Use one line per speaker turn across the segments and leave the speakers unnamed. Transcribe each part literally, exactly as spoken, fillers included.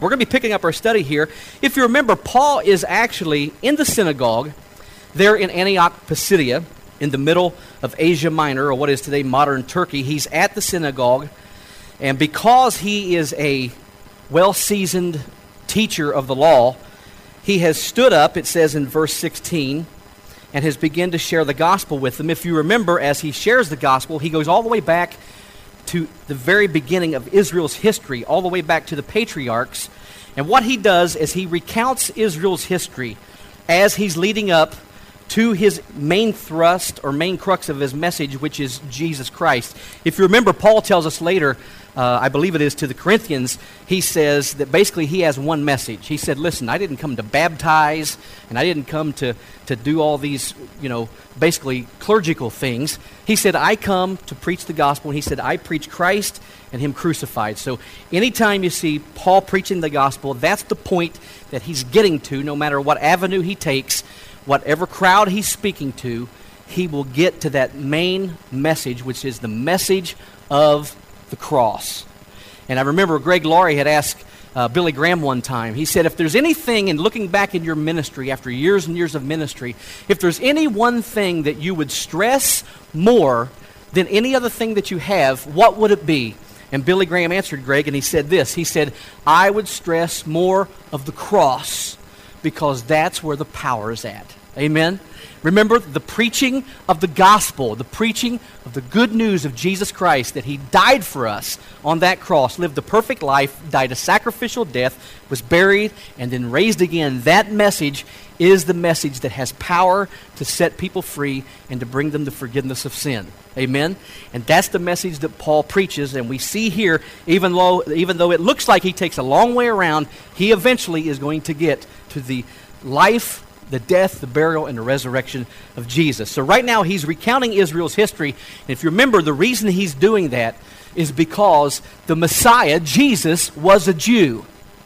We're going to be picking up our study here. If you remember, Paul is actually in the synagogue there in Antioch, Pisidia, in the middle of Asia Minor, or what is today modern Turkey. He's at the synagogue, and because he is a well-seasoned teacher of the law, he has stood up, it says in verse sixteen, and has begun to share the gospel with them. If you remember, as he shares the gospel, he goes all the way back to the very beginning of Israel's history, all the way back to the patriarchs. And what he does is he recounts Israel's history as he's leading up to his main thrust or main crux of his message, which is Jesus Christ. If you remember, Paul tells us later, uh, I believe it is to the Corinthians, he says that basically he has one message. He said, listen, I didn't come to baptize, and I didn't come to, to do all these, you know, basically clerical things. He said, I come to preach the gospel, and he said, I preach Christ and him crucified. So anytime you see Paul preaching the gospel, that's the point that he's getting to, no matter what avenue he takes, whatever crowd he's speaking to, he will get to that main message, which is the message of the cross. And I remember Greg Laurie had asked uh, Billy Graham one time, he said, if there's anything, in looking back in your ministry, after years and years of ministry, if there's any one thing that you would stress more than any other thing that you have, what would it be? And Billy Graham answered Greg, and he said this, he said, I would stress more of the cross, because that's where the power is at. Amen? Remember, the preaching of the gospel, the preaching of the good news of Jesus Christ, that he died for us on that cross, lived a perfect life, died a sacrificial death, was buried, and then raised again. That message is the message that has power to set people free and to bring them the forgiveness of sin. Amen? And that's the message that Paul preaches, and we see here, even though, even though it looks like he takes a long way around, he eventually is going to get to the life, the death, the burial, and the resurrection of Jesus. So right now he's recounting Israel's history. And if you remember, the reason he's doing that is because the Messiah, Jesus, was a Jew.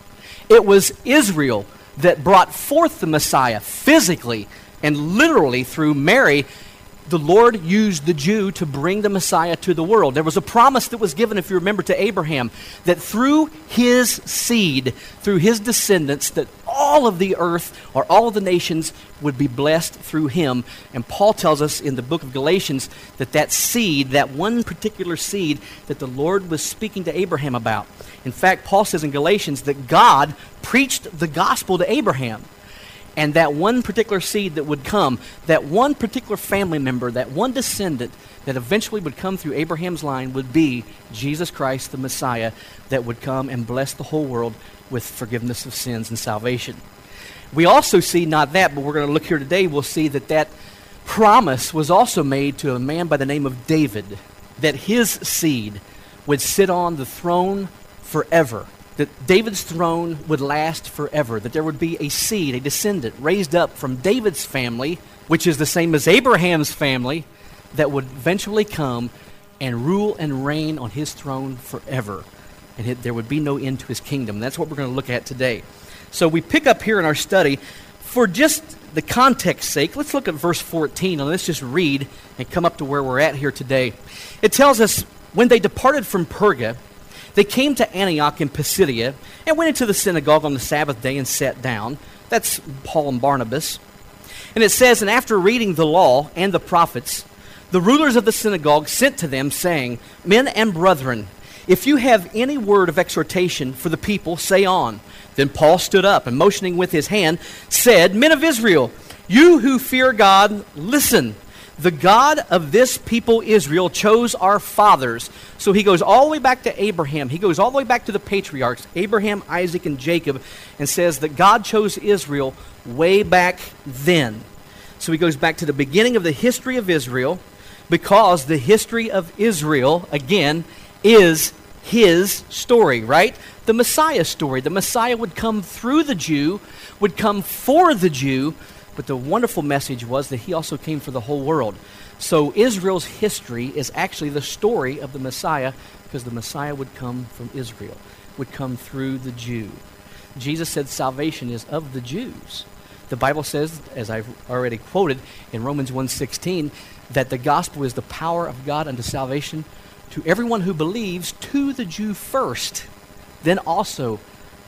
It was Israel that brought forth the Messiah physically and literally through Mary. The Lord used the Jew to bring the Messiah to the world. There was a promise that was given, if you remember, to Abraham, that through his seed, through his descendants, that all of the earth or all of the nations would be blessed through him. And Paul tells us in the book of Galatians that that seed, that one particular seed that the Lord was speaking to Abraham about. In fact, Paul says in Galatians that God preached the gospel to Abraham. And that one particular seed that would come, that one particular family member, that one descendant that eventually would come through Abraham's line would be Jesus Christ, the Messiah, that would come and bless the whole world with forgiveness of sins and salvation. We also see, not that, but we're going to look here today, we'll see that that promise was also made to a man by the name of David, that his seed would sit on the throne forever. That David's throne would last forever, that there would be a seed, a descendant raised up from David's family, which is the same as Abraham's family, that would eventually come and rule and reign on his throne forever. And it, there would be no end to his kingdom. That's what we're going to look at today. So we pick up here in our study, for just the context's sake, let's look at verse fourteen, and let's just read and come up to where we're at here today. It tells us, when they departed from Perga, they came to Antioch in Pisidia and went into the synagogue on the Sabbath day and sat down. That's Paul and Barnabas. And it says, and after reading the law and the prophets, the rulers of the synagogue sent to them, saying, Men and brethren, if you have any word of exhortation for the people, say on. Then Paul stood up and motioning with his hand, said, Men of Israel, you who fear God, listen. The God of this people Israel chose our fathers. So he goes all the way back to Abraham. He goes all the way back to the patriarchs, Abraham, Isaac, and Jacob, and says that God chose Israel way back then. So he goes back to the beginning of the history of Israel, because the history of Israel, again, is his story, right? The Messiah story. The Messiah would come through the Jew, would come for the Jew, but the wonderful message was that he also came for the whole world. So Israel's history is actually the story of the Messiah, because the Messiah would come from Israel, would come through the Jew. Jesus said salvation is of the Jews. The Bible says, as I've already quoted in Romans one sixteen, that the gospel is the power of God unto salvation to everyone who believes, to the Jew first, then also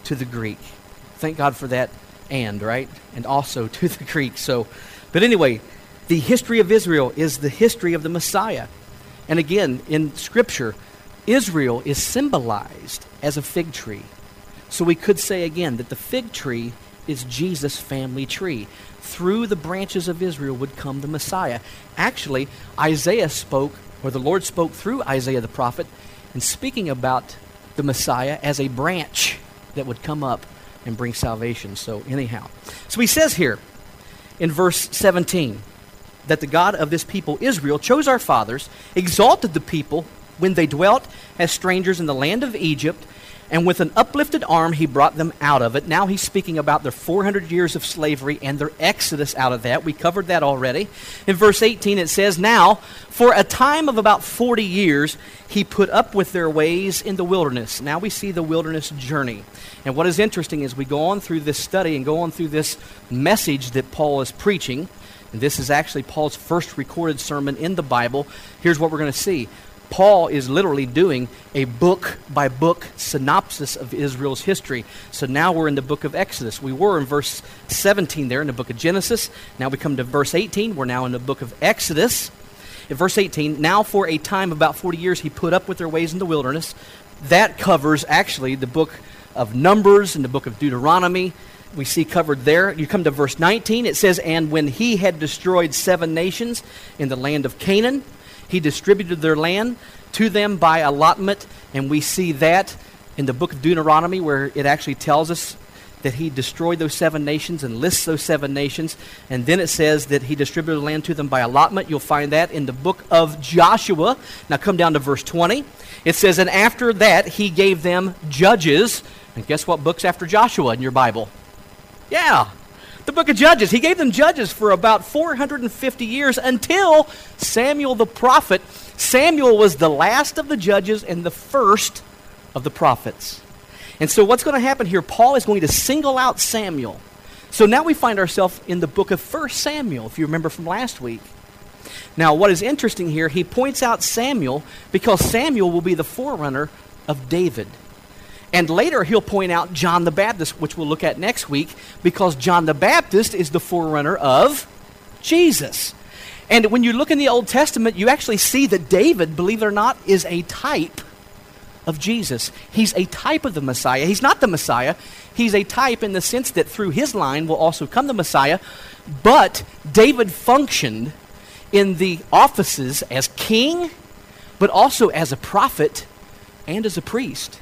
to the Greek. Thank God for that and, right? And also to the Greek. So, but anyway, the history of Israel is the history of the Messiah. And again, in Scripture, Israel is symbolized as a fig tree. So we could say again that the fig tree is Jesus' family tree. Through the branches of Israel would come the Messiah. Actually, Isaiah spoke, or the Lord spoke through Isaiah the prophet, and speaking about the Messiah as a branch that would come up and bring salvation. So anyhow, so he says here in verse seventeen that the God of this people, Israel, chose our fathers, exalted the people when they dwelt as strangers in the land of Egypt, and with an uplifted arm he brought them out of it. Now he's speaking about their four hundred years of slavery and their exodus out of that. We covered that already. In verse eighteen it says, now, for a time of about forty years, he put up with their ways in the wilderness. Now we see the wilderness journey. And what is interesting is we go on through this study and go on through this message that Paul is preaching. And this is actually Paul's first recorded sermon in the Bible. Here's what we're going to see. Paul is literally doing a book-by-book synopsis of Israel's history. So now we're in the book of Exodus. We were in verse seventeen there in the book of Genesis. Now we come to verse eighteen. We're now in the book of Exodus. In verse eighteen, now for a time about forty years he put up with their ways in the wilderness. That covers actually the book of Numbers and the book of Deuteronomy. We see covered there. You come to verse nineteen. It says, and when he had destroyed seven nations in the land of Canaan, he distributed their land to them by allotment, and we see that in the book of Deuteronomy where it actually tells us that he destroyed those seven nations and lists those seven nations. And then it says that he distributed the land to them by allotment. You'll find that in the book of Joshua. Now come down to verse twenty. It says, and after that he gave them judges. And guess what book's after Joshua in your Bible? Yeah, the book of Judges. He gave them judges for about four hundred fifty years until Samuel the prophet. Samuel was the last of the judges and the first of the prophets. And so what's going to happen here? Paul is going to single out Samuel. So now we find ourselves in the book of First Samuel, if you remember from last week. Now what is interesting here, he points out Samuel because Samuel will be the forerunner of David. And later he'll point out John the Baptist, which we'll look at next week, because John the Baptist is the forerunner of Jesus. And when you look in the Old Testament, you actually see that David, believe it or not, is a type of Jesus. He's a type of the Messiah. He's not the Messiah. He's a type in the sense that through his line will also come the Messiah. But David functioned in the offices as king, but also as a prophet and as a priest.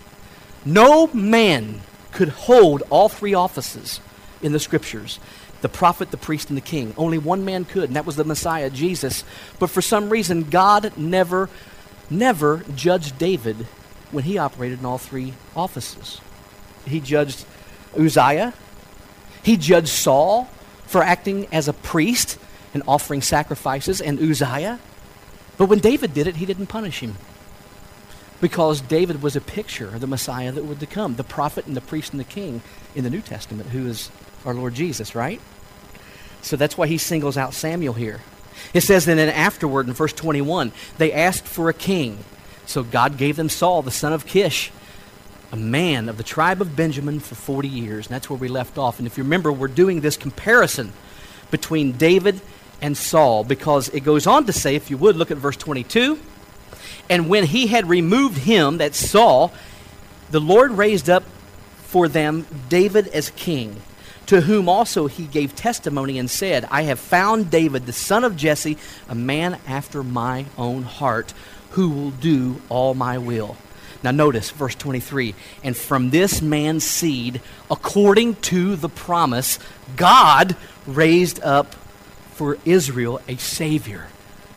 No man could hold all three offices in the Scriptures. The prophet, the priest, and the king. Only one man could, and that was the Messiah, Jesus. But for some reason, God never, never judged David when he operated in all three offices. He judged Uzziah. He judged Saul for acting as a priest and offering sacrifices, and Uzziah. But when David did it, he didn't punish him. Because David was a picture of the Messiah that would to come, the prophet and the priest and the king in the New Testament, who is our Lord Jesus, right? So that's why he singles out Samuel here. It says that then afterward in verse twenty-one, they asked for a king. So God gave them Saul, the son of Kish, a man of the tribe of Benjamin for forty years. And that's where we left off. And if you remember, we're doing this comparison between David and Saul, because it goes on to say, if you would, look at verse twenty-two. And when he had removed him, that's Saul, the Lord raised up for them David as king, to whom also he gave testimony and said, I have found David, the son of Jesse, a man after my own heart, who will do all my will. Now notice verse twenty-three, and from this man's seed, according to the promise, God raised up for Israel a Savior,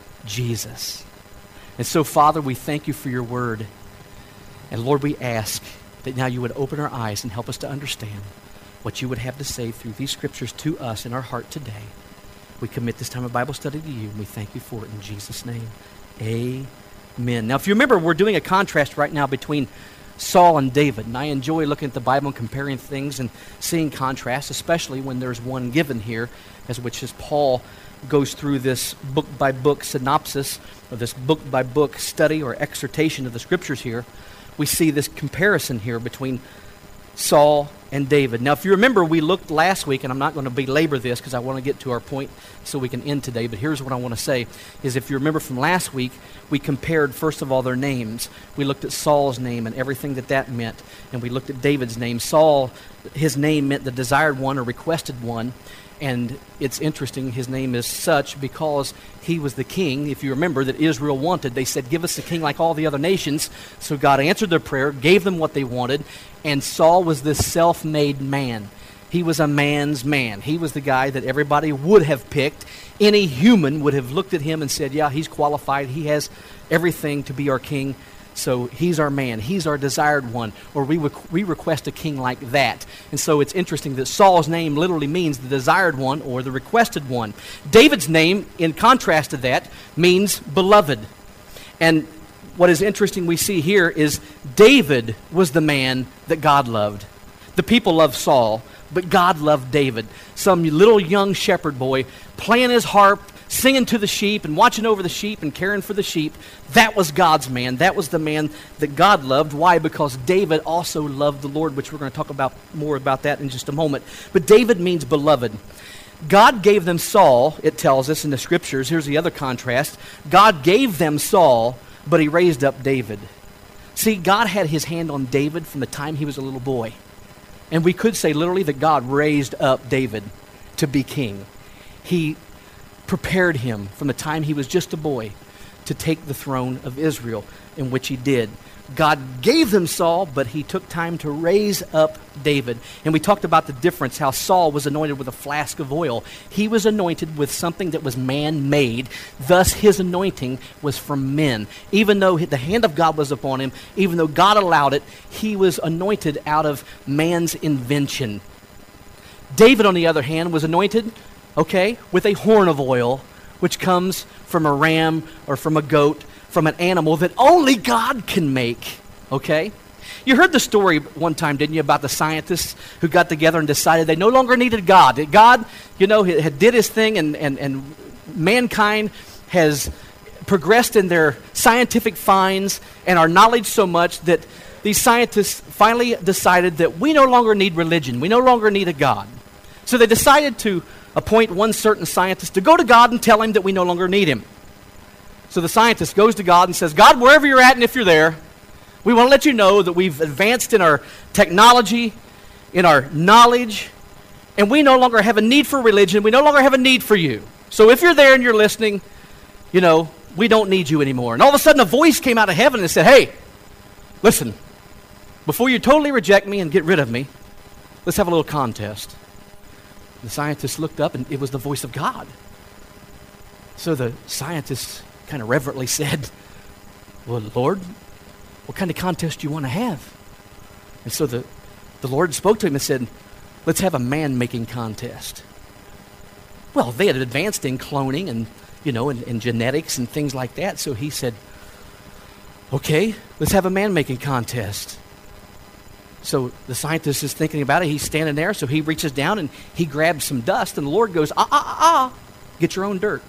Jesus. And so, Father, we thank you for your word. And Lord, we ask that now you would open our eyes and help us to understand what you would have to say through these scriptures to us in our heart today. We commit this time of Bible study to you, and we thank you for it in Jesus' name. Amen. Now, if you remember, we're doing a contrast right now between Saul and David. And I enjoy looking at the Bible and comparing things and seeing contrasts, especially when there's one given here, as which is Paul goes through this book-by-book synopsis, or this book-by-book study or exhortation of the Scriptures here. We see this comparison here between Saul and David. Now, if you remember, we looked last week, and I'm not going to belabor this because I want to get to our point so we can end today, but here's what I want to say, is if you remember from last week, we compared, first of all, their names. We looked at Saul's name and everything that that meant, and we looked at David's name. Saul, his name meant the desired one or requested one, and it's interesting, his name is such because he was the king, if you remember, that Israel wanted. They said, give us a king like all the other nations. So God answered their prayer, gave them what they wanted, and Saul was this self-made man. He was a man's man. He was the guy that everybody would have picked. Any human would have looked at him and said, yeah, he's qualified. He has everything to be our king. So he's our man. He's our desired one. Or we, requ- we request a king like that. And so it's interesting that Saul's name literally means the desired one or the requested one. David's name, in contrast to that, means beloved. And what is interesting we see here is David was the man that God loved. The people loved Saul, but God loved David. Some little young shepherd boy playing his harp, singing to the sheep and watching over the sheep and caring for the sheep. That was God's man. That was the man that God loved. Why? Because David also loved the Lord, which we're going to talk about more about that in just a moment. But David means beloved. God gave them Saul, it tells us in the scriptures. Here's the other contrast. God gave them Saul, but he raised up David. See, God had his hand on David from the time he was a little boy. And we could say literally that God raised up David to be king. He prepared him from the time he was just a boy to take the throne of Israel, in which he did. God gave them Saul, but he took time to raise up David. And we talked about the difference, how Saul was anointed with a flask of oil. He was anointed with something that was man-made. Thus, his anointing was from men. Even though the hand of God was upon him, even though God allowed it, he was anointed out of man's invention. David, on the other hand, was anointed, okay, with a horn of oil, which comes from a ram or from a goat, from an animal that only God can make, okay? You heard the story one time, didn't you, about the scientists who got together and decided they no longer needed God. That God, you know, had did his thing, and, and, and mankind has progressed in their scientific finds and our knowledge so much that these scientists finally decided that we no longer need religion. We no longer need a God. So they decided to appoint one certain scientist to go to God and tell him that we no longer need him. So the scientist goes to God and says, God, wherever you're at and if you're there, we want to let you know that we've advanced in our technology, in our knowledge, and we no longer have a need for religion. We no longer have a need for you. So if you're there and you're listening, you know, we don't need you anymore. And all of a sudden a voice came out of heaven and said, hey, listen, before you totally reject me and get rid of me, let's have a little contest. The scientist looked up, and it was the voice of God. So the scientist kind of reverently said, well, Lord, what kind of contest do you want to have? And so the, the Lord spoke to him and said, let's have a man-making contest. Well, they had advanced in cloning and, you know, and, and genetics and things like that. So he said, okay, let's have a man-making contest. So the scientist is thinking about it. He's standing there, so he reaches down and he grabs some dust, and the Lord goes, ah, ah, ah, ah, get your own dirt.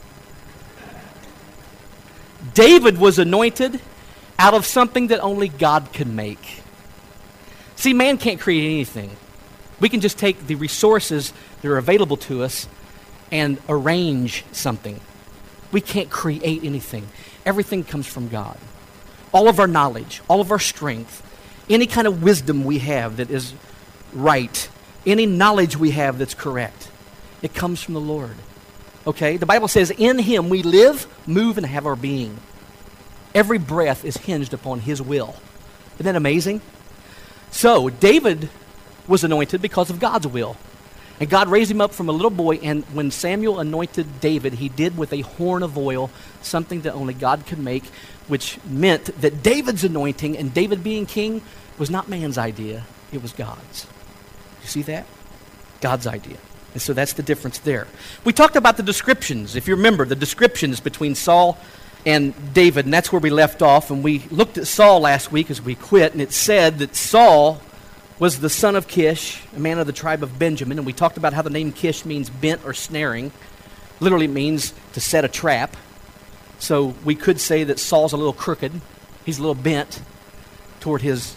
David was anointed out of something that only God could make. See, man can't create anything. We can just take the resources that are available to us and arrange something. We can't create anything. Everything comes from God. All of our knowledge, all of our strength, any kind of wisdom we have that is right, any knowledge we have that's correct, it comes from the Lord. Okay? The Bible says, in him we live, move, and have our being. Every breath is hinged upon his will. Isn't that amazing? So, David was anointed because of God's will. And God raised him up from a little boy, and when Samuel anointed David, he did with a horn of oil, something that only God could make, which meant that David's anointing and David being king was not man's idea, it was God's. You see that? God's idea. And so that's the difference there. We talked about the descriptions, if you remember, the descriptions between Saul and David, and that's where we left off. And we looked at Saul last week as we quit, and it said that Saul was the son of Kish, a man of the tribe of Benjamin, and we talked about how the name Kish means bent or snaring. Literally means to set a trap. So we could say that Saul's a little crooked. He's a little bent toward his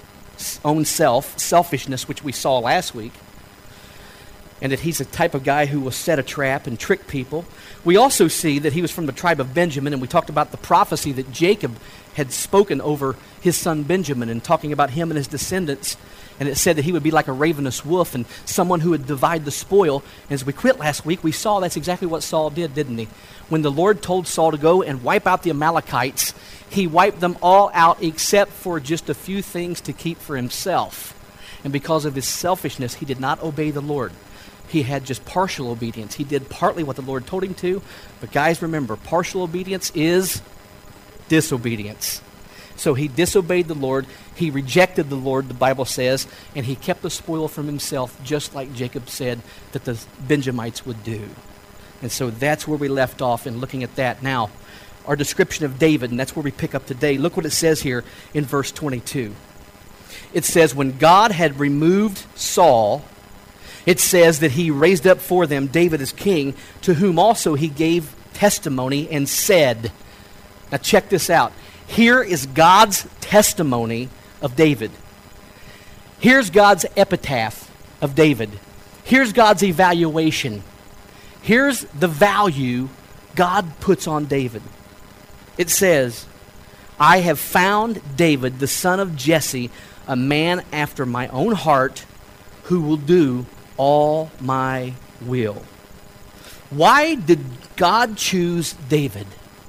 own self, selfishness, which we saw last week, and that he's the type of guy who will set a trap and trick people. We also see that he was from the tribe of Benjamin, and we talked about the prophecy that Jacob had spoken over his son Benjamin and talking about him and his descendants. And it said that he would be like a ravenous wolf and someone who would divide the spoil. And as we quit last week, we saw that's exactly what Saul did, didn't he? When the Lord told Saul to go and wipe out the Amalekites, he wiped them all out except for just a few things to keep for himself. And because of his selfishness, he did not obey the Lord. He had just partial obedience. He did partly what the Lord told him to. But guys, remember, partial obedience is disobedience. So he disobeyed the Lord. He rejected the Lord, the Bible says, and he kept the spoil from himself, just like Jacob said that the Benjamites would do. And so that's where we left off in looking at that. Now, our description of David, and that's where we pick up today. Look what it says here in verse twenty-two. It says, when God had removed Saul, it says that he raised up for them David as king, to whom also he gave testimony and said. Now check this out. Here is God's testimony of David. Here's God's epitaph of David. Here's God's evaluation. Here's the value God puts on David. It says, I have found David, the son of Jesse, a man after my own heart, who will do all my will. Why did God choose David?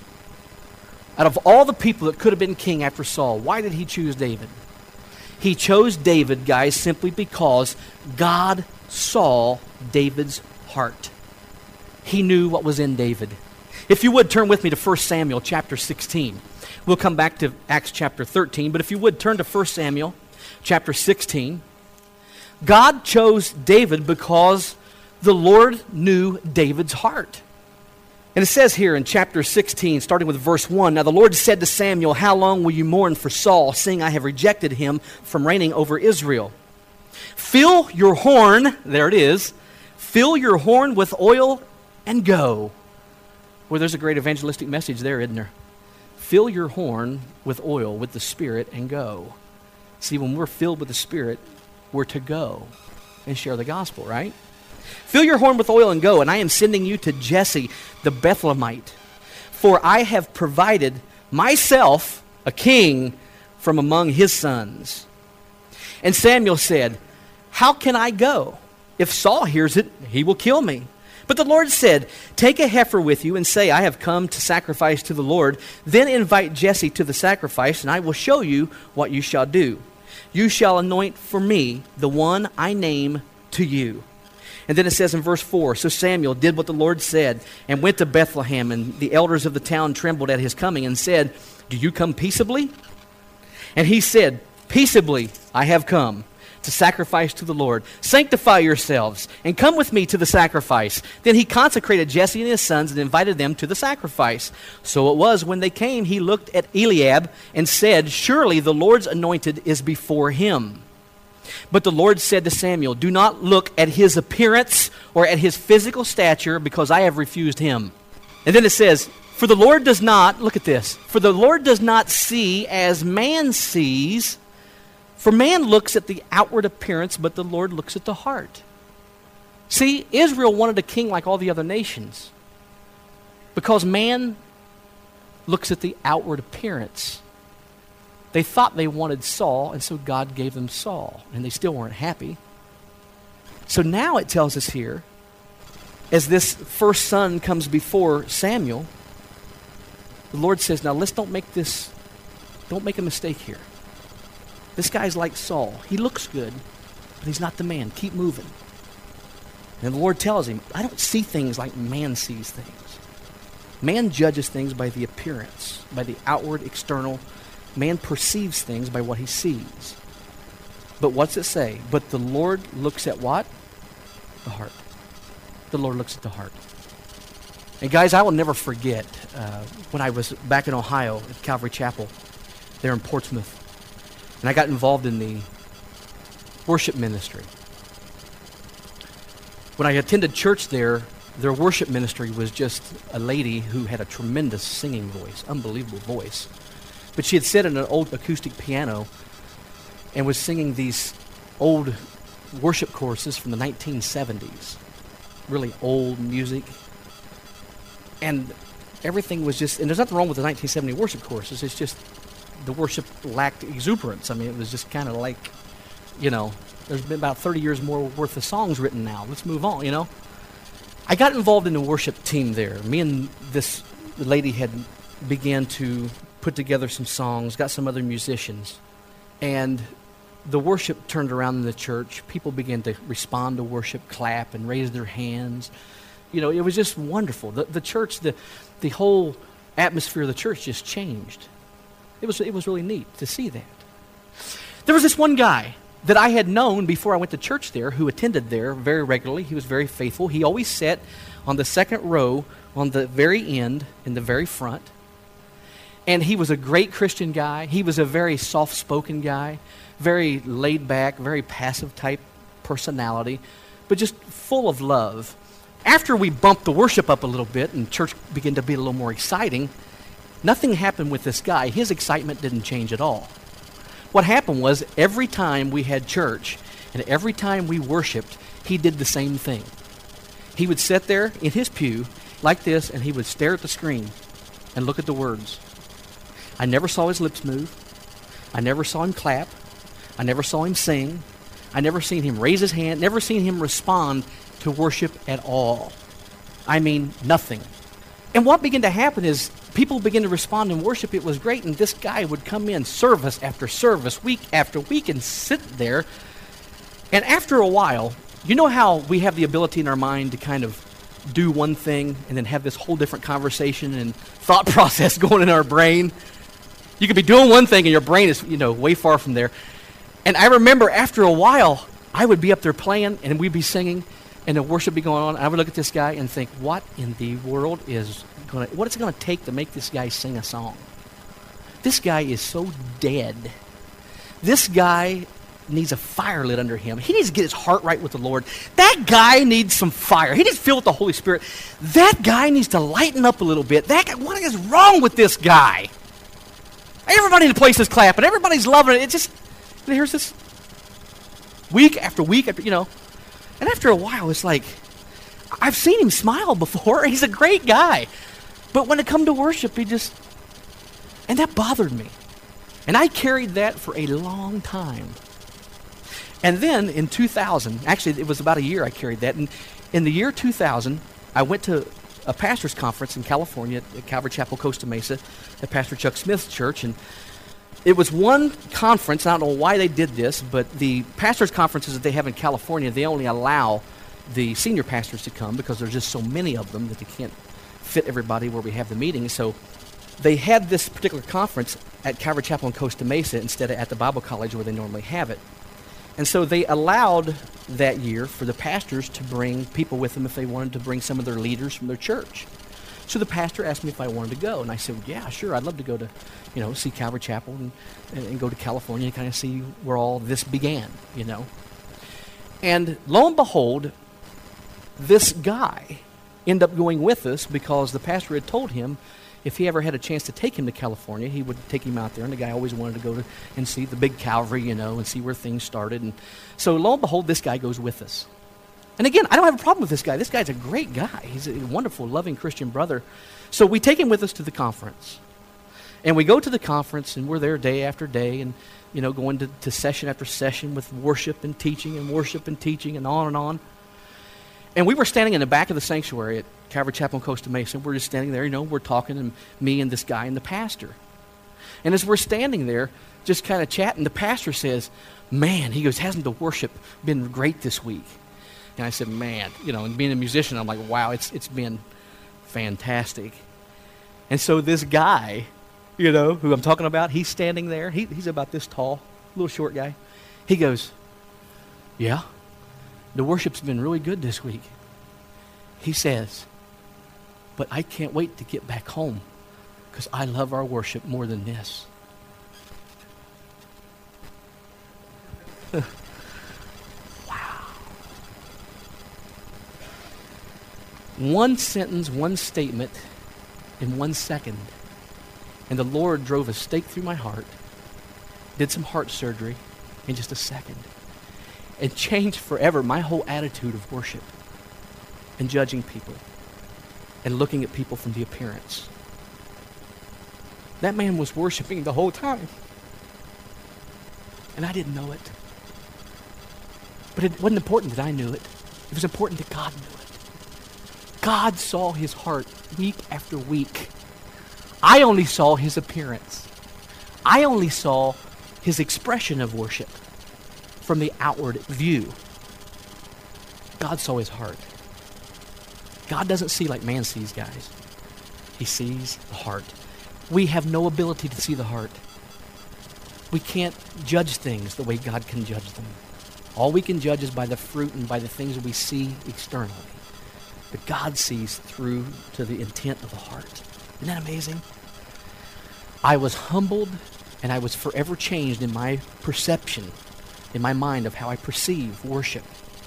Out of all the people that could have been king after Saul, why did he choose David? He chose David, guys, simply because God saw David's heart. He knew what was in David. If you would, turn with me to First Samuel chapter sixteen. We'll come back to Acts chapter thirteen, but if you would, turn to First Samuel chapter sixteen. God chose David because the Lord knew David's heart. And it says here in chapter sixteen, starting with verse one, now the Lord said to Samuel, how long will you mourn for Saul, seeing I have rejected him from reigning over Israel? Fill your horn, there it is, fill your horn with oil and go. Well, there's a great evangelistic message there, isn't there? Fill your horn with oil, with the Spirit, and go. See, when we're filled with the Spirit, we're to go and share the gospel, right? Fill your horn with oil and go, and I am sending you to Jesse the Bethlehemite. For I have provided myself a king from among his sons. And Samuel said, how can I go? If Saul hears it, he will kill me. But the Lord said, take a heifer with you and say, I have come to sacrifice to the Lord. Then invite Jesse to the sacrifice, and I will show you what you shall do. You shall anoint for me the one I name to you. And then it says in verse four, so Samuel did what the Lord said and went to Bethlehem, and the elders of the town trembled at his coming and said, do you come peaceably? And he said, peaceably I have come to sacrifice to the Lord. Sanctify yourselves and come with me to the sacrifice. Then he consecrated Jesse and his sons and invited them to the sacrifice. So it was when they came, he looked at Eliab and said, surely the Lord's anointed is before him. But the Lord said to Samuel, do not look at his appearance or at his physical stature, because I have refused him. And then it says, for the Lord does not, look at this, for the Lord does not see as man sees. For man looks at the outward appearance, but the Lord looks at the heart. See, Israel wanted a king like all the other nations, because man looks at the outward appearance. They thought they wanted Saul, and so God gave them Saul, and they still weren't happy. So now it tells us here, as this first son comes before Samuel, the Lord says, now let's don't make this, don't make a mistake here. This guy's like Saul. He looks good, but he's not the man. Keep moving. And the Lord tells him, I don't see things like man sees things. Man judges things by the appearance, by the outward, external. Man perceives things by what he sees. But what's it say? But the Lord looks at what? The heart. The Lord looks at the heart. And guys, I will never forget uh, when I was back in Ohio at Calvary Chapel, there in Portsmouth. And I got involved in the worship ministry. When I attended church there, their worship ministry was just a lady who had a tremendous singing voice, unbelievable voice. But she had said in an old acoustic piano, and was singing these old worship choruses from the nineteen seventies. Really old music. And everything was just, and there's nothing wrong with the nineteen seventy worship choruses, it's just the worship lacked exuberance. I mean, it was just kind of like, you know, there's been about thirty years more worth of songs written now. Let's move on, you know. I got involved in the worship team there. Me and this lady had began to put together some songs, got some other musicians, and the worship turned around in the church. People began to respond to worship, clap, and raise their hands. You know, it was just wonderful. The, the church, the, the whole atmosphere of the church just changed. It was, it was really neat to see that. There was this one guy that I had known before I went to church there who attended there very regularly. He was very faithful. He always sat on the second row on the very end in the very front. And he was a great Christian guy. He was a very soft-spoken guy, very laid-back, very passive type personality, but just full of love. After we bumped the worship up a little bit and church began to be a little more exciting, nothing happened with this guy. His excitement didn't change at all. What happened was every time we had church and every time we worshiped, he did the same thing. He would sit there in his pew like this and he would stare at the screen and look at the words. I never saw his lips move. I never saw him clap. I never saw him sing. I never seen him raise his hand, never seen him respond to worship at all. I mean, nothing. And what began to happen is people began to respond in worship. It was great, and this guy would come in service after service, week after week, and sit there. And after a while, you know how we have the ability in our mind to kind of do one thing and then have this whole different conversation and thought process going in our brain? You could be doing one thing and your brain is, you know, way far from there. And I remember after a while, I would be up there playing and we'd be singing and the worship would be going on. And I would look at this guy and think, what in the world is going to, what is it going to take to make this guy sing a song? This guy is so dead. This guy needs a fire lit under him. He needs to get his heart right with the Lord. That guy needs some fire. He needs to fill with the Holy Spirit. That guy needs to lighten up a little bit. That guy, what is wrong with this guy? Everybody in the place is clapping. Everybody's loving it. It just, and here's this week after week after, you know. And after a while, it's like, I've seen him smile before. He's a great guy. But when it come to worship, he just, and that bothered me. And I carried that for a long time. And then in two thousand, actually it was about a year I carried that. And in the year two thousand, I went to a pastor's conference in California at Calvary Chapel, Costa Mesa, at Pastor Chuck Smith's church. And it was one conference. I don't know why they did this, but the pastors' conferences that they have in California, they only allow the senior pastors to come because there's just so many of them that they can't fit everybody where we have the meeting. So they had this particular conference at Calvary Chapel in Costa Mesa instead of at the Bible College where they normally have it. And so they allowed that year for the pastors to bring people with them if they wanted to bring some of their leaders from their church. So the pastor asked me if I wanted to go, and I said, yeah, sure, I'd love to go to, you know, see Calvary Chapel and, and, and go to California and kind of see where all this began, you know. And lo and behold, this guy ended up going with us because the pastor had told him if he ever had a chance to take him to California, he would take him out there. And the guy always wanted to go to and see the big Calvary, you know, and see where things started. And so lo and behold, this guy goes with us. And again, I don't have a problem with this guy. This guy's a great guy. He's a wonderful, loving Christian brother. So we take him with us to the conference. And we go to the conference, and we're there day after day, and, you know, going to, to session after session with worship and teaching and worship and teaching and on and on. And we were standing in the back of the sanctuary at Calvary Chapel in Costa Mesa. We're just standing there, you know, we're talking, and me and this guy and the pastor. And as we're standing there, just kind of chatting, the pastor says, man, he goes, hasn't the worship been great this week? And I said, man, you know, and being a musician, I'm like, wow, it's it's been fantastic. And so this guy, you know, who I'm talking about, he's standing there. He, he's about this tall, little short guy. He goes, yeah, the worship's been really good this week. He says, but I can't wait to get back home because I love our worship more than this. One sentence, one statement, in one second. And the Lord drove a stake through my heart, did some heart surgery, in just a second. It changed forever my whole attitude of worship and judging people and looking at people from the appearance. That man was worshiping the whole time. And I didn't know it. But it wasn't important that I knew it. It was important that God knew it. God saw his heart week after week. I only saw his appearance. I only saw his expression of worship from the outward view. God saw his heart. God doesn't see like man sees, guys. He sees the heart. We have no ability to see the heart. We can't judge things the way God can judge them. All we can judge is by the fruit and by the things we see externally. But God sees through to the intent of the heart. Isn't that amazing? I was humbled and I was forever changed in my perception, in my mind of how I perceive worship.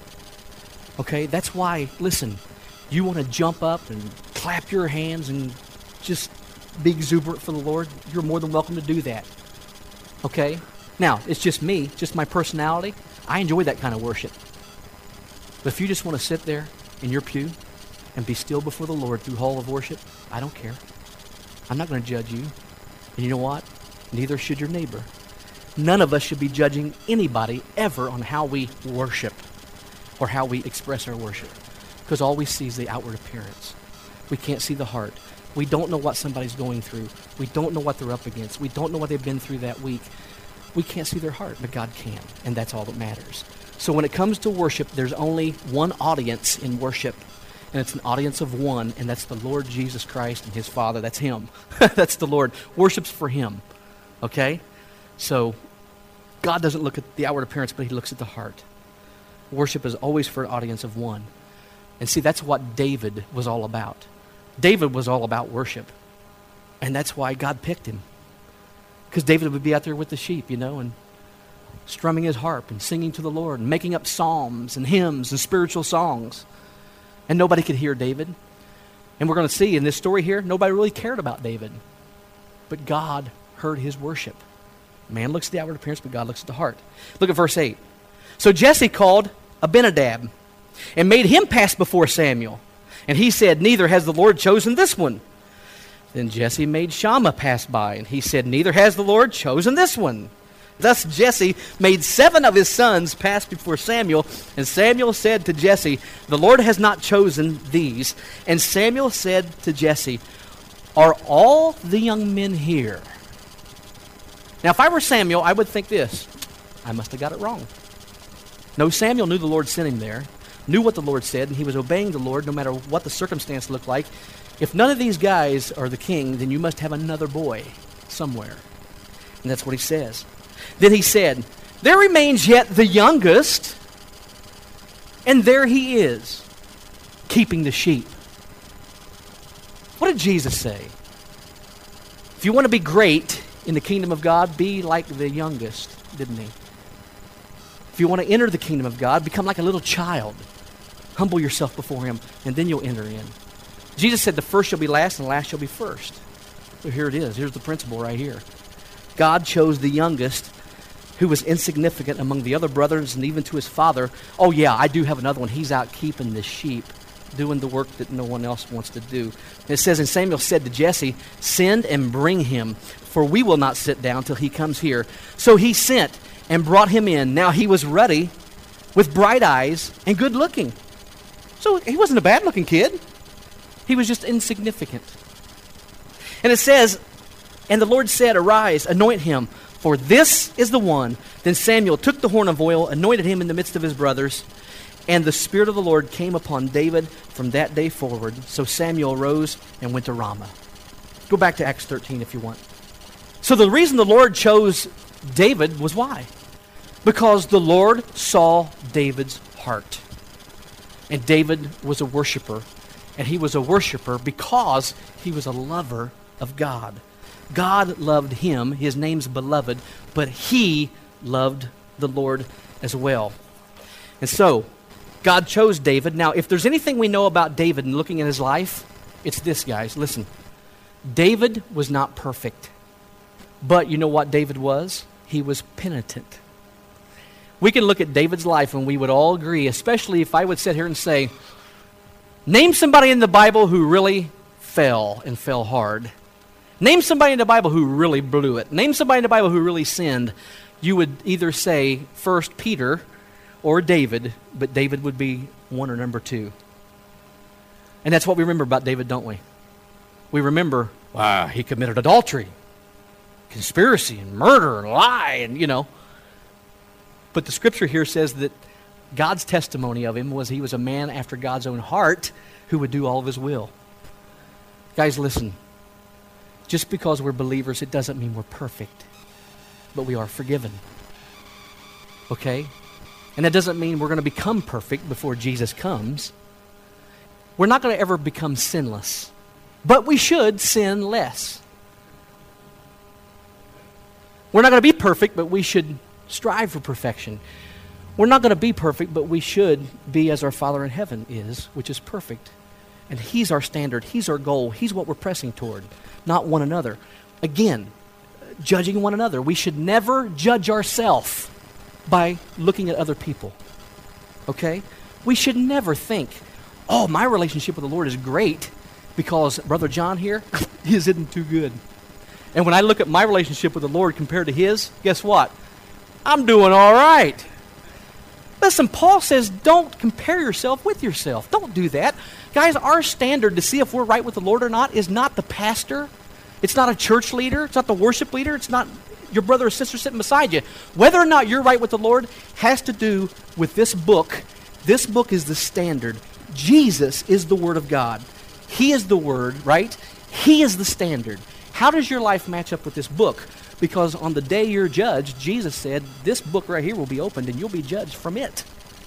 Okay, that's why, listen, you want to jump up and clap your hands and just be exuberant for the Lord, you're more than welcome to do that. Okay? Now, it's just me, just my personality. I enjoy that kind of worship. But if you just want to sit there in your pew and be still before the Lord through all of worship, I don't care. I'm not going to judge you. And you know what? Neither should your neighbor. None of us should be judging anybody ever on how we worship or how we express our worship. Because all we see is the outward appearance. We can't see the heart. We don't know what somebody's going through. We don't know what they're up against. We don't know what they've been through that week. We can't see their heart, but God can, and that's all that matters. So when it comes to worship, there's only one audience in worship, and it's an audience of one, and that's the Lord Jesus Christ and his Father. That's him. That's the Lord. Worship's for him, okay? So God doesn't look at the outward appearance, but he looks at the heart. Worship is always for an audience of one. And see, that's what David was all about. David was all about worship, and that's why God picked him. Because David would be out there with the sheep, you know, and strumming his harp and singing to the Lord and making up psalms and hymns and spiritual songs. And nobody could hear David. And we're going to see in this story here, nobody really cared about David. But God heard his worship. Man looks at the outward appearance, but God looks at the heart. Look at verse eight. So Jesse called Abinadab and made him pass before Samuel. And he said, neither has the Lord chosen this one. Then Jesse made Shammah pass by, and he said, neither has the Lord chosen this one. Thus Jesse made seven of his sons pass before Samuel, and Samuel said to Jesse, the Lord has not chosen these. And Samuel said to Jesse, are all the young men here? Now if I were Samuel, I would think this, I must have got it wrong. No, Samuel knew the Lord sent him there, knew what the Lord said, and he was obeying the Lord no matter what the circumstance looked like. If none of these guys are the king, then you must have another boy somewhere. And that's what he says. Then he said, there remains yet the youngest, and there he is, keeping the sheep. What did Jesus say? If you want to be great in the kingdom of God, be like the youngest, didn't he? If you want to enter the kingdom of God, become like a little child. Humble yourself before him, and then you'll enter in. Jesus said the first shall be last and the last shall be first. So here it is. Here's the principle right here. God chose the youngest who was insignificant among the other brothers and even to his father. Oh yeah, I do have another one. He's out keeping the sheep, doing the work that no one else wants to do. And it says, and Samuel said to Jesse, send and bring him, for we will not sit down till he comes here. So he sent and brought him in. Now he was ruddy, with bright eyes, and good looking. So he wasn't a bad looking kid. He was just insignificant. And it says, and the Lord said, arise, anoint him, for this is the one. Then Samuel took the horn of oil, anointed him in the midst of his brothers, and the Spirit of the Lord came upon David from that day forward. So Samuel rose and went to Ramah. Go back to Acts thirteen if you want. So the reason the Lord chose David was why? Because the Lord saw David's heart. And David was a worshiper. And he was a worshiper because he was a lover of God. God loved him, his name's beloved, but he loved the Lord as well. And so, God chose David. Now, if there's anything we know about David and looking at his life, it's this, guys. Listen, David was not perfect. But you know what David was? He was penitent. We can look at David's life and we would all agree, especially if I would sit here and say, name somebody in the Bible who really fell and fell hard. Name somebody in the Bible who really blew it. Name somebody in the Bible who really sinned. You would either say first Peter or David, but David would be one or number two. And that's what we remember about David, don't we? We remember, wow, he committed adultery, conspiracy, and murder, and lie, and you know. But the scripture here says that God's testimony of him was he was a man after God's own heart who would do all of his will. Guys, listen. Just because we're believers, it doesn't mean we're perfect. But we are forgiven. Okay? And that doesn't mean we're going to become perfect before Jesus comes. We're not going to ever become sinless. But we should sin less. We're not going to be perfect, but we should strive for perfection. We're not going to be perfect, but we should be as our Father in heaven is, which is perfect. And He's our standard. He's our goal. He's what we're pressing toward, not one another. Again, judging one another. We should never judge ourselves by looking at other people. Okay? We should never think, oh, my relationship with the Lord is great because Brother John here, his isn't too good. And when I look at my relationship with the Lord compared to his, guess what? I'm doing all right. Listen, Paul says don't compare yourself with yourself. Don't do that. Guys, our standard to see if we're right with the Lord or not is not the pastor. It's not a church leader. It's not the worship leader. It's not your brother or sister sitting beside you. Whether or not you're right with the Lord has to do with this book. This book is the standard. Jesus is the Word of God. He is the Word, right? He is the standard. How does your life match up with this book? Because on the day you're judged, Jesus said, this book right here will be opened and you'll be judged from it.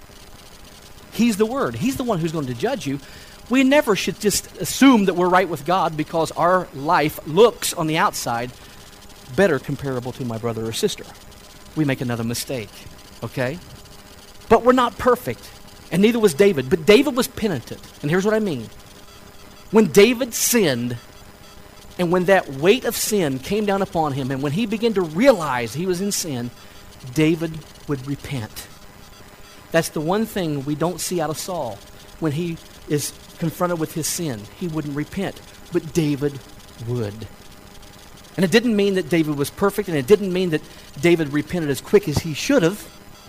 He's the Word. He's the one who's going to judge you. We never should just assume that we're right with God because our life looks on the outside better comparable to my brother or sister. We make another mistake, okay? But we're not perfect, and neither was David. But David was penitent, and here's what I mean. When David sinned, and when that weight of sin came down upon him, and when he began to realize he was in sin, David would repent. That's the one thing we don't see out of Saul. When he is confronted with his sin, he wouldn't repent. But David would. And it didn't mean that David was perfect, and it didn't mean that David repented as quick as he should have.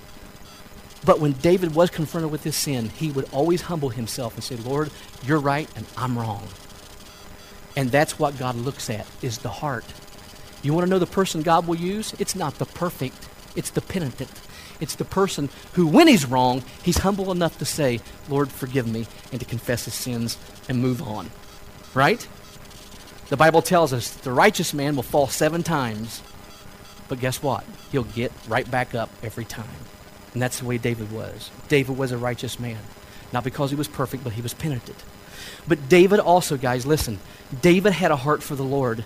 But when David was confronted with his sin, he would always humble himself and say, Lord, you're right and I'm wrong. And that's what God looks at, is the heart. You want to know the person God will use? It's not the perfect, it's the penitent. It's the person who, when he's wrong, he's humble enough to say, Lord, forgive me, and to confess his sins and move on. Right? The Bible tells us the righteous man will fall seven times, but guess what? He'll get right back up every time. And that's the way David was. David was a righteous man. Not because he was perfect, but he was penitent. But David also, guys, listen, David had a heart for the Lord.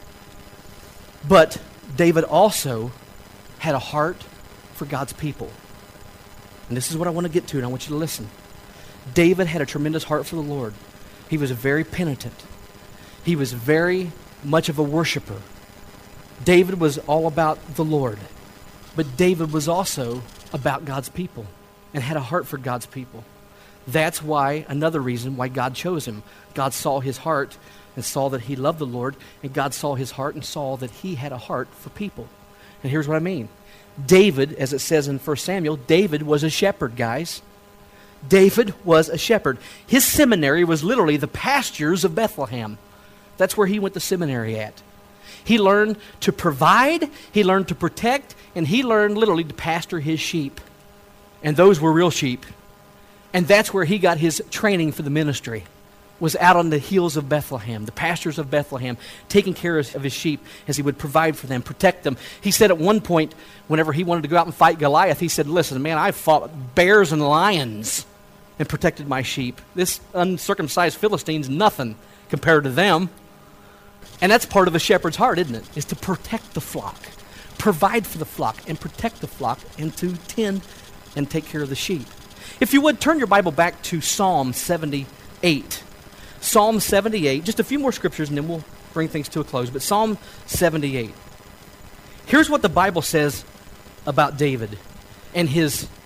But David also had a heart for God's people. And this is what I want to get to, and I want you to listen. David had a tremendous heart for the Lord. He was very penitent. He was very much of a worshiper. David was all about the Lord. But David was also about God's people and had a heart for God's people. That's why, another reason why God chose him. God saw his heart and saw that he loved the Lord, and God saw his heart and saw that he had a heart for people. And here's what I mean. David, as it says in First Samuel, David was a shepherd, guys. David was a shepherd. His seminary was literally the pastures of Bethlehem. That's where he went to seminary at. He learned to provide, he learned to protect, and he learned literally to pasture his sheep. And those were real sheep. And that's where he got his training for the ministry, was out on the hills of Bethlehem, the pastures of Bethlehem, taking care of his sheep as he would provide for them, protect them. He said at one point, whenever he wanted to go out and fight Goliath, he said, listen, man, I fought bears and lions and protected my sheep. This uncircumcised Philistine's nothing compared to them. And that's part of a shepherd's heart, isn't it? Is to protect the flock, provide for the flock, and protect the flock, and to tend and take care of the sheep. If you would, turn your Bible back to Psalm seventy-eight. Psalm seventy-eight, just a few more scriptures and then we'll bring things to a close. But Psalm seventy-eight. Here's what the Bible says about David and his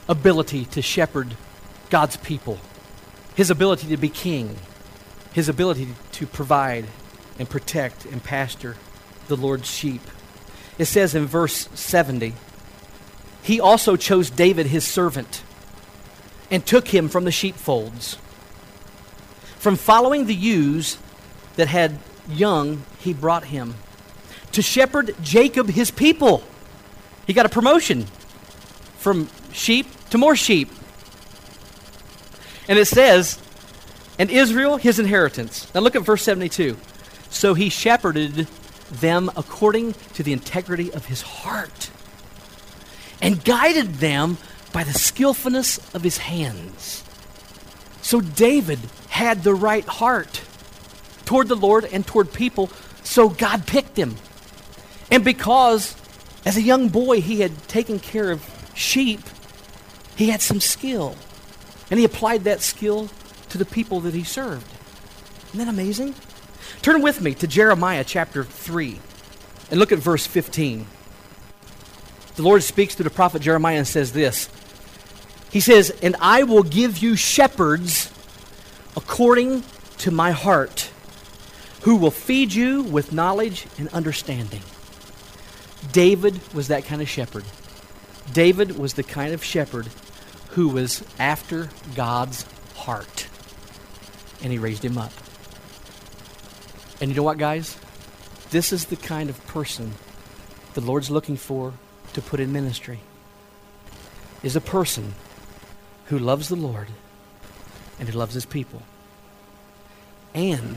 ability to shepherd God's people, his ability to be king, his ability to provide and protect and pasture the Lord's sheep. It says in verse seventy, he also chose David his servant and took him from the sheepfolds. From following the ewes that had young, he brought him to shepherd Jacob his people. He got a promotion from sheep to more sheep. And it says, and Israel his inheritance. Now look at verse seventy-two. So he shepherded them according to the integrity of his heart and guided them by the skillfulness of his hands. So David had the right heart toward the Lord and toward people, so God picked him. And because as a young boy he had taken care of sheep, he had some skill. And he applied that skill to the people that he served. Isn't that amazing? Turn with me to Jeremiah chapter three and look at verse fifteen. The Lord speaks to the prophet Jeremiah and says this. He says, and I will give you shepherds according to my heart, who will feed you with knowledge and understanding. David was that kind of shepherd. David was the kind of shepherd who was after God's heart. And he raised him up. And you know what, guys? This is the kind of person the Lord's looking for to put in ministry. Is a person who loves the Lord and who loves his people. And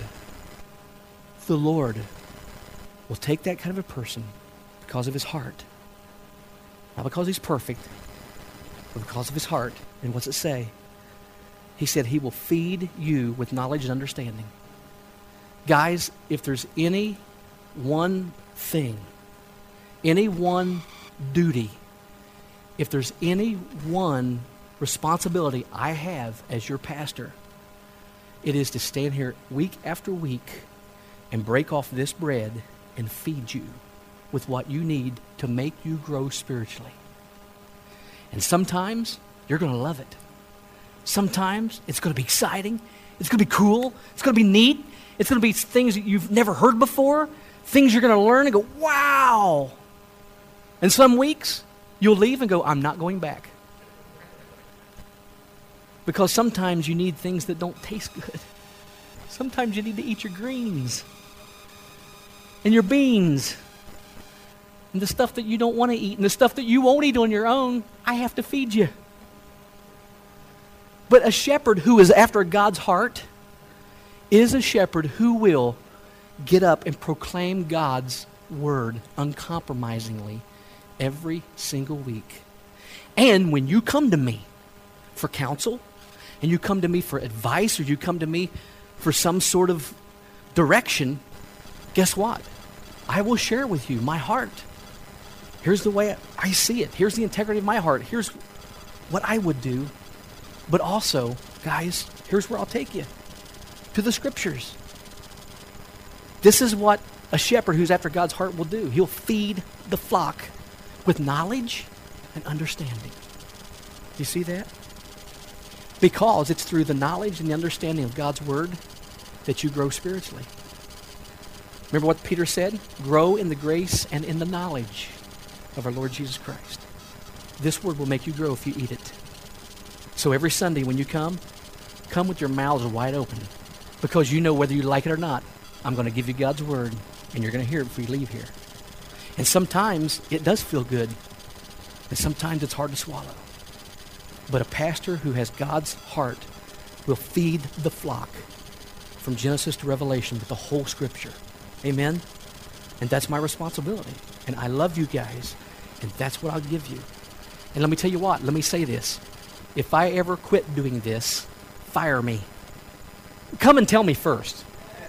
the Lord will take that kind of a person because of his heart. Not because he's perfect, but because of his heart. And what's it say? He said he will feed you with knowledge and understanding. Guys, if there's any one thing, any one duty, if there's any one responsibility I have as your pastor, it is to stand here week after week and break off this bread and feed you with what you need to make you grow spiritually. And sometimes you're going to love it. Sometimes it's going to be exciting. It's going to be cool. It's going to be neat. It's going to be things that you've never heard before, things you're going to learn and go, wow. And some weeks you'll leave and go, I'm not going back. Because sometimes you need things that don't taste good. Sometimes you need to eat your greens and your beans and the stuff that you don't want to eat and the stuff that you won't eat on your own. I have to feed you. But a shepherd who is after God's heart is a shepherd who will get up and proclaim God's word uncompromisingly every single week. And when you come to me for counsel, and you come to me for advice, or you come to me for some sort of direction, guess what? I will share with you my heart. Here's the way I see it. Here's the integrity of my heart. Here's what I would do. But also, guys, here's where I'll take you. To the Scriptures. This is what a shepherd who's after God's heart will do. He'll feed the flock with knowledge and understanding. Do you see that? Because it's through the knowledge and the understanding of God's Word that you grow spiritually. Remember what Peter said? Grow in the grace and in the knowledge of our Lord Jesus Christ. This Word will make you grow if you eat it. So every Sunday when you come, come with your mouths wide open. Because you know whether you like it or not, I'm going to give you God's Word, and you're going to hear it before you leave here. And sometimes it does feel good, and sometimes it's hard to swallow. But a pastor who has God's heart will feed the flock from Genesis to Revelation with the whole Scripture. Amen? And that's my responsibility. And I love you guys, and that's what I'll give you. And let me tell you what, let me say this. If I ever quit doing this, fire me. Come and tell me first.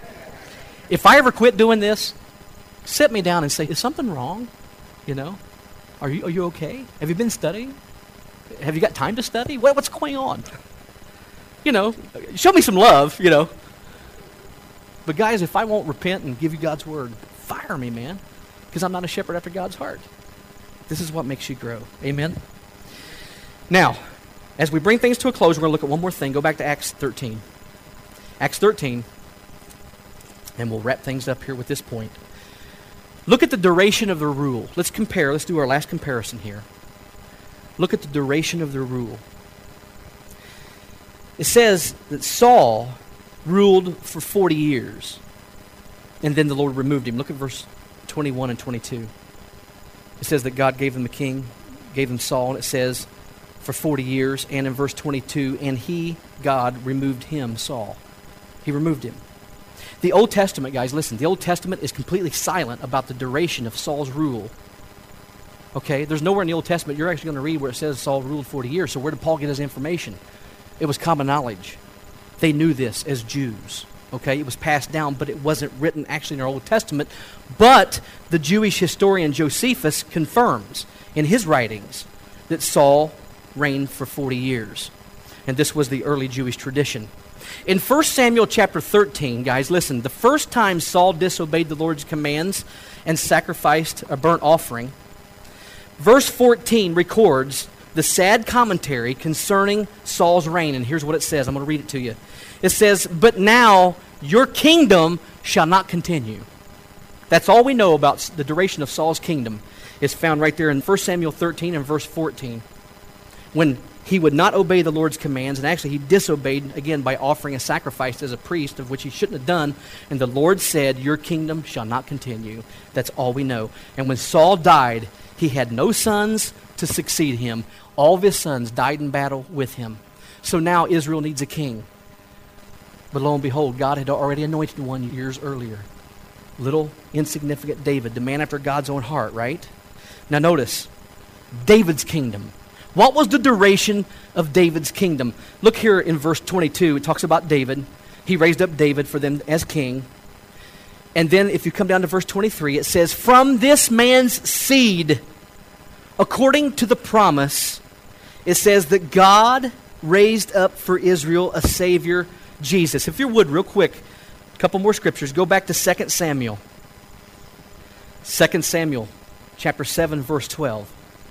If I ever quit doing this, sit me down and say, is something wrong? You know? Are you, are you okay? Have you been studying? Have you got time to study? What, what's going on? You know, show me some love, you know. But guys, if I won't repent and give you God's Word, fire me, man. Because I'm not a shepherd after God's heart. This is what makes you grow. Amen? Now, As we bring things to a close, we're going to look at one more thing. Go back to Acts thirteen. Acts thirteen, and we'll wrap things up here with this point. Look at the duration of the rule. Let's compare. Let's do our last comparison here. Look at the duration of the rule. It says that Saul ruled for forty years, and then the Lord removed him. Look at verse twenty-one and twenty-two. It says that God gave him a king, gave him Saul, and it says for forty years, and in verse twenty-two, and he, God, removed him, Saul. He removed him. The Old Testament, guys, listen, the Old Testament is completely silent about the duration of Saul's rule. Okay, there's nowhere in the Old Testament you're actually going to read where it says Saul ruled forty years. So where did Paul get his information? It was common knowledge. They knew this as Jews. Okay, it was passed down, but it wasn't written actually in our Old Testament. But the Jewish historian Josephus confirms in his writings that Saul reigned for forty years. And this was the early Jewish tradition. In First Samuel chapter thirteen, guys, listen, the first time Saul disobeyed the Lord's commands and sacrificed a burnt offering, verse fourteen records the sad commentary concerning Saul's reign. And here's what it says. I'm going to read it to you. It says, "But now your kingdom shall not continue." That's all we know about the duration of Saul's kingdom. It's found right there in First Samuel thirteen and verse fourteen. When he would not obey the Lord's commands, and actually he disobeyed, again, by offering a sacrifice as a priest, of which he shouldn't have done. And the Lord said, "Your kingdom shall not continue." That's all we know. And when Saul died, he had no sons to succeed him. All of his sons died in battle with him. So now Israel needs a king. But lo and behold, God had already anointed one years earlier. Little, insignificant David, the man after God's own heart, right? Now notice, David's kingdom. What was the duration of David's kingdom? Look here in verse twenty-two. It talks about David. He raised up David for them as king. And then if you come down to verse twenty-three, it says, "From this man's seed, according to the promise," it says that God raised up for Israel a Savior, Jesus. If you would, real quick, a couple more scriptures. Go back to Second Samuel. Second Samuel, chapter seven, verse twelve.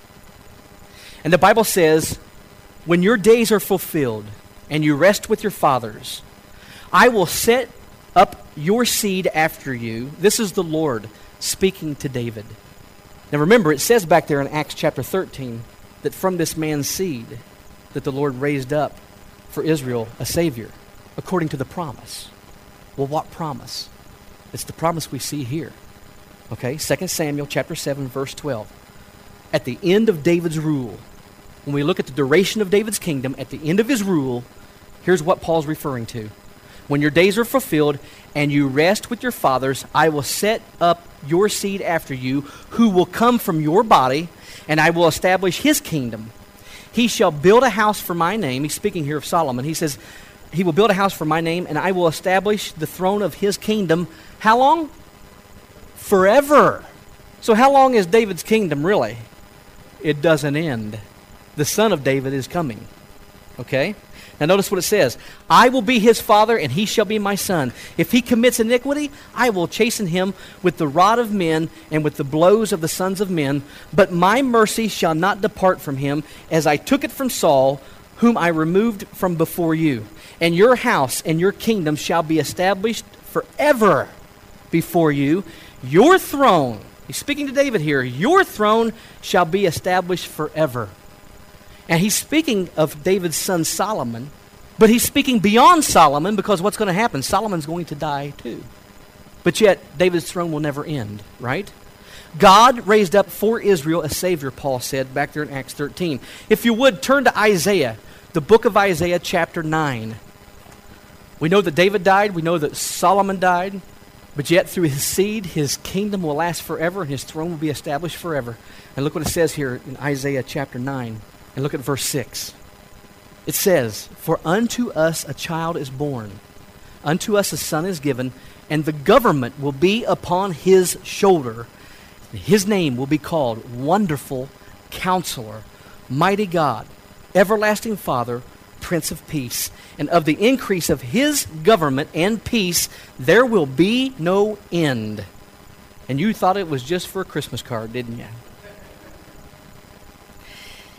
And the Bible says, "When your days are fulfilled and you rest with your fathers, I will set up your seed after you." This is the Lord speaking to David. Now remember, it says back there in Acts chapter thirteen that from this man's seed that the Lord raised up for Israel a Savior, according to the promise. Well, what promise? It's the promise we see here. Okay, Second Samuel chapter seven, verse twelve. At the end of David's rule, when we look at the duration of David's kingdom, at the end of his rule, here's what Paul's referring to. "When your days are fulfilled and you rest with your fathers, I will set up your seed after you, who will come from your body, and I will establish his kingdom. He shall build a house for my name." He's speaking here of Solomon. He says, "He will build a house for my name, and I will establish the throne of his kingdom." How long? Forever. So how long is David's kingdom really? It doesn't end. The son of David is coming. Okay? Now notice what it says. "I will be his father, and he shall be my son. If he commits iniquity, I will chasten him with the rod of men and with the blows of the sons of men. But my mercy shall not depart from him, as I took it from Saul, whom I removed from before you. And your house and your kingdom shall be established forever before you. Your throne," he's speaking to David here, "your throne shall be established forever." And he's speaking of David's son Solomon, but he's speaking beyond Solomon, because what's going to happen? Solomon's going to die too. But yet, David's throne will never end, right? God raised up for Israel a Savior, Paul said back there in Acts thirteen. If you would, turn to Isaiah, the book of Isaiah chapter nine. We know that David died, we know that Solomon died, but yet through his seed, his kingdom will last forever, and his throne will be established forever. And look what it says here in Isaiah chapter nine. And look at verse six. It says, "For unto us a child is born, unto us a son is given, and the government will be upon his shoulder. His name will be called Wonderful Counselor, Mighty God, Everlasting Father, Prince of Peace. And of the increase of his government and peace, there will be no end." And you thought it was just for a Christmas card, didn't you?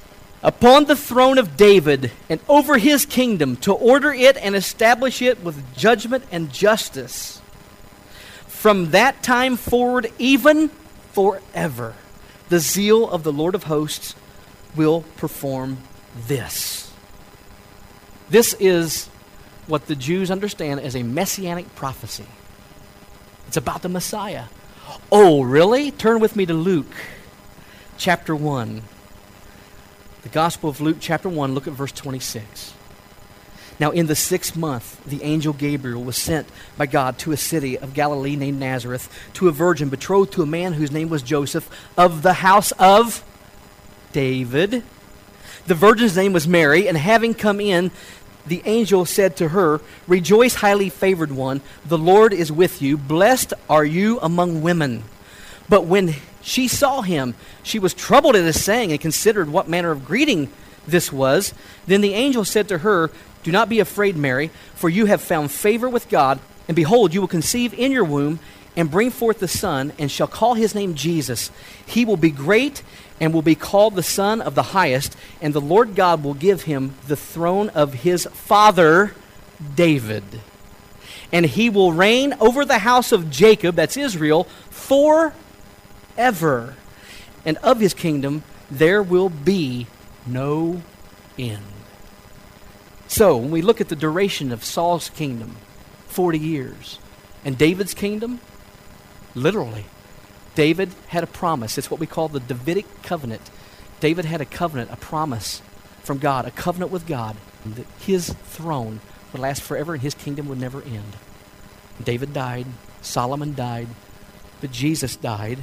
upon the throne of David and over his kingdom, to order it and establish it with judgment and justice. From that time forward, even forever, the zeal of the Lord of hosts will perform this. This is what the Jews understand as a messianic prophecy. It's about the Messiah. Oh, really? Turn with me to Luke chapter one. The Gospel of Luke chapter one, look at verse twenty-six. Now in the sixth month, the angel Gabriel was sent by God to a city of Galilee named Nazareth, to a virgin betrothed to a man whose name was Joseph, of the house of David. The virgin's name was Mary, and having come in, the angel said to her, "Rejoice, highly favored one, the Lord is with you. Blessed are you among women." But when she saw him, she was troubled at his saying, and considered what manner of greeting this was. Then the angel said to her, "Do not be afraid, Mary, for you have found favor with God. And behold, you will conceive in your womb, and bring forth the Son, and shall call his name Jesus. He will be great, and will be called the Son of the Highest, and the Lord God will give him the throne of his father David. And he will reign over the house of Jacob," that's Israel, "forever. And of his kingdom there will be no end." So, when we look at the duration of Saul's kingdom, forty years, and David's kingdom, literally, David had a promise. It's what we call the Davidic covenant. David had a covenant, a promise from God, a covenant with God, that his throne would last forever and his kingdom would never end. David died, Solomon died, but Jesus died,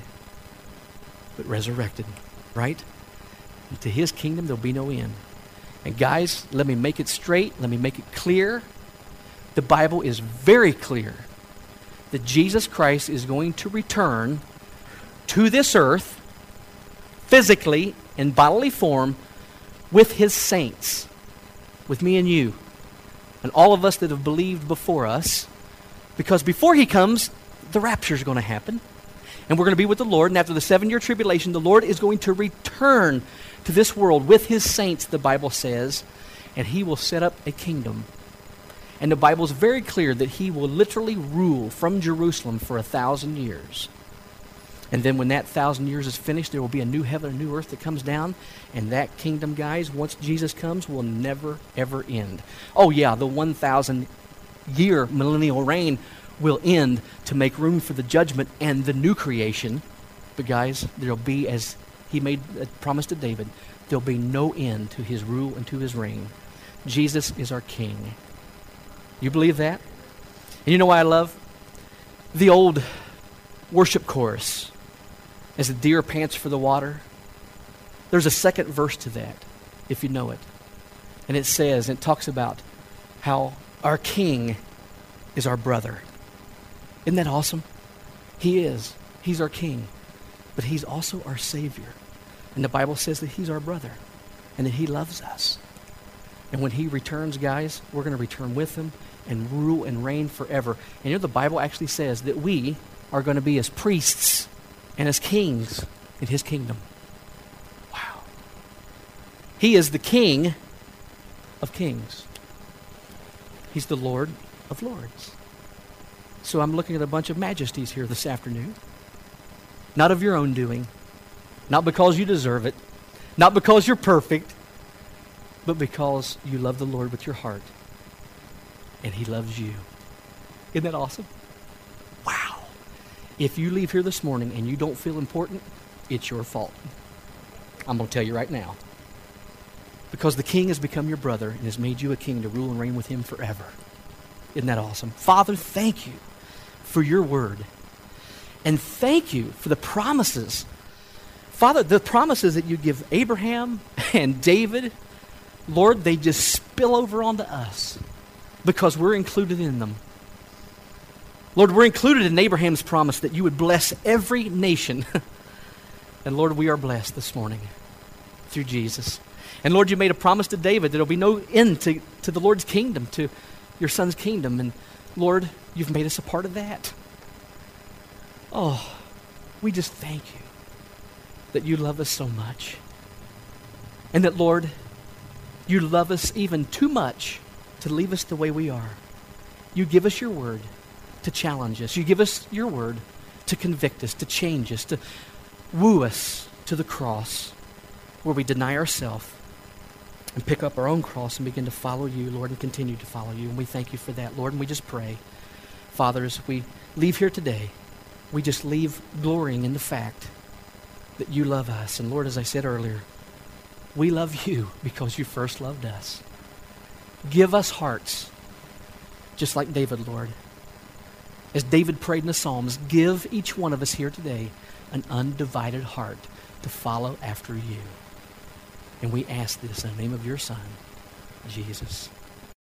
but resurrected, right? And to his kingdom there'll be no end. And guys, let me make it straight, let me make it clear. The Bible is very clear that Jesus Christ is going to return to this earth, physically, in bodily form, with his saints, with me and you, and all of us that have believed before us, because before he comes, the rapture is going to happen, and we're going to be with the Lord, and after the seven-year tribulation, the Lord is going to return to this world with his saints, the Bible says, and he will set up a kingdom. And the Bible is very clear that he will literally rule from Jerusalem for a thousand years. And then when that thousand years is finished, there will be a new heaven, a new earth that comes down. And that kingdom, guys, once Jesus comes, will never, ever end. Oh yeah, the one thousand year millennial reign will end to make room for the judgment and the new creation. But guys, there'll be, as he made a promise to David, there'll be no end to his rule and to his reign. Jesus is our King. You believe that? And you know what I love? The old worship chorus, "As the deer pants for the water." There's a second verse to that, if you know it. And it says, it talks about how our King is our brother. Isn't that awesome? He is. He's our King. But he's also our Savior. And the Bible says that he's our brother and that he loves us. And when he returns, guys, we're going to return with him and rule and reign forever. And you know, the Bible actually says that we are going to be as priests and as kings in his kingdom. Wow. He is the King of kings. He's the Lord of lords. So I'm looking at a bunch of majesties here this afternoon. Not of your own doing. Not because you deserve it. Not because you're perfect. But because you love the Lord with your heart. And he loves you. Isn't that awesome? Wow. If you leave here this morning and you don't feel important, it's your fault. I'm going to tell you right now. Because the King has become your brother and has made you a king to rule and reign with him forever. Isn't that awesome? Father, thank you for your word. And thank you for the promises. Father, the promises that you give Abraham and David, Lord, they just spill over onto us because we're included in them. Lord, we're included in Abraham's promise that you would bless every nation. And Lord, we are blessed this morning through Jesus. And Lord, you made a promise to David that there will be no end to, to the Lord's kingdom, to your son's kingdom. And Lord, you've made us a part of that. Oh, we just thank you that you love us so much. And that, Lord, you love us even too much to leave us the way we are. You give us your word to challenge us. You give us your word to convict us, to change us, to woo us to the cross where we deny ourselves and pick up our own cross and begin to follow you, Lord, and continue to follow you. And we thank you for that, Lord. And we just pray, Father, as we leave here today, we just leave glorying in the fact that you love us. And Lord, as I said earlier, we love you because you first loved us. Give us hearts just like David, Lord. As David prayed in the Psalms, give each one of us here today an undivided heart to follow after you. And we ask this in the name of your Son, Jesus.